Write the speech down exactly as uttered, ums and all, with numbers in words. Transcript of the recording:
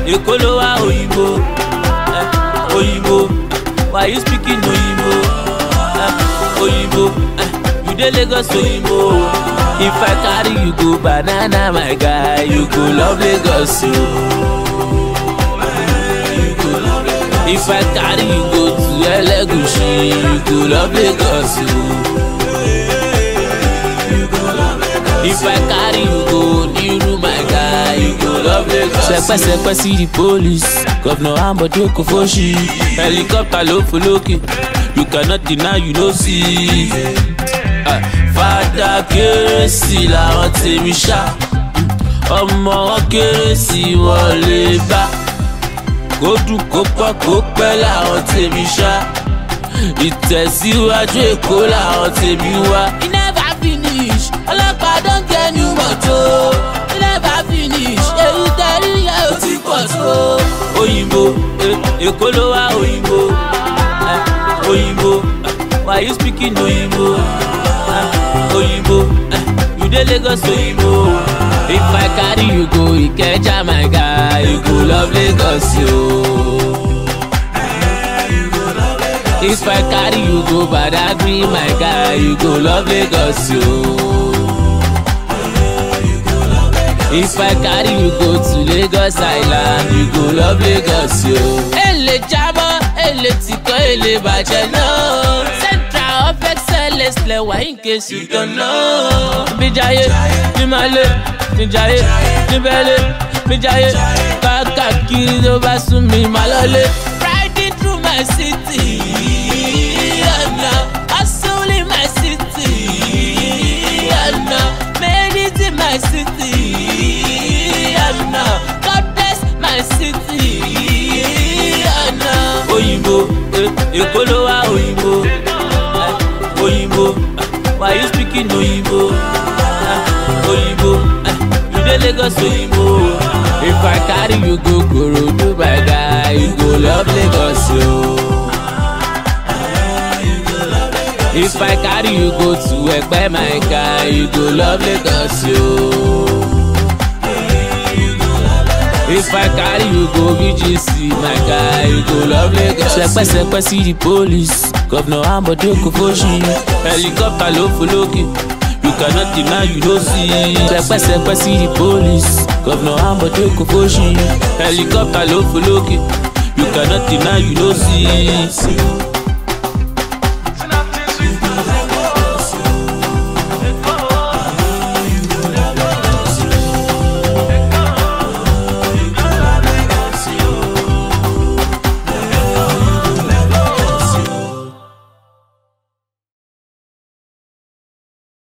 Ekolowa Oyinbo, eh, Oyinbo. Why you speaking Oyinbo, eh, Oyinbo? Eh, you dey Lagos Oyinbo. If I carry you go banana, my guy, you go love Lagos, yo. If I carry you go to Elegushi, you go love Lagos, yo. If I carry you go Niru, my guy, you go love Lagos. Sepe sepe see the police, Governor Ambode Kofoshi, helicopter low for looking. You cannot deny, you no see. Uh, Father Kérésì làwọn tèmi ṣá, ọmọ wọn Kérésì wọlé bá. Kó dùn kó pọ̀ kó pẹ́ làwọn tèmi ṣá, ìtẹ̀síwájú Èkó làwọn tèmi wá. E never finish, ọlọ́pàá don get new motor. E never finish, èyí tẹ̀rí yẹ ó ti pọ̀ tó. Oyinbo, Ekolowa Oyinbo, eh, Oyinbo, why you speaking Oyinbo? Uh, Oyinbo, uh, you dey Lagos Oyinbo. If I carry you go Ikeja, my guy, you go love Lagos, yo. If I carry you go Badagry, my guy, you go love Lagos, yo. If I carry you go to Lagos Island, you go love Lagos, yo. Ele jamo, ele tiko, ele bàjẹ́ no. Central of excellence lẹ́wà in case you don't know. Mi jayé, mi malé, mi jayé, mi bẹ́lẹ̀, mi jayé. Káàkiri tó bá sún mi máa lọlé. Riding through my city, oh no. Hustle in my city, oh no. Made it in my city, oh no. God bless my city, oh no. Oyinbo, eh, Ekolowa Oyinbo, eh, Oyinbo, eh, why you speaking Oyinbo? Eh, Oyinbo, eh, you dey Lagos Oyinbo. If I carry you go Korodu, my guy, you go love Lagos, yo. If I carry you go to Ekpe, my guy, you go love Lagos, yo. If I carry you go V G C, my guy, you go love Lagos. Sepe sepe see the police, Governor Ambode Kofoshi, helicopter low for looking. You cannot deny, you no see. Sepe sepe see the police, Governor Ambode Kofoshi, helicopter low for looking. You cannot deny, you no see.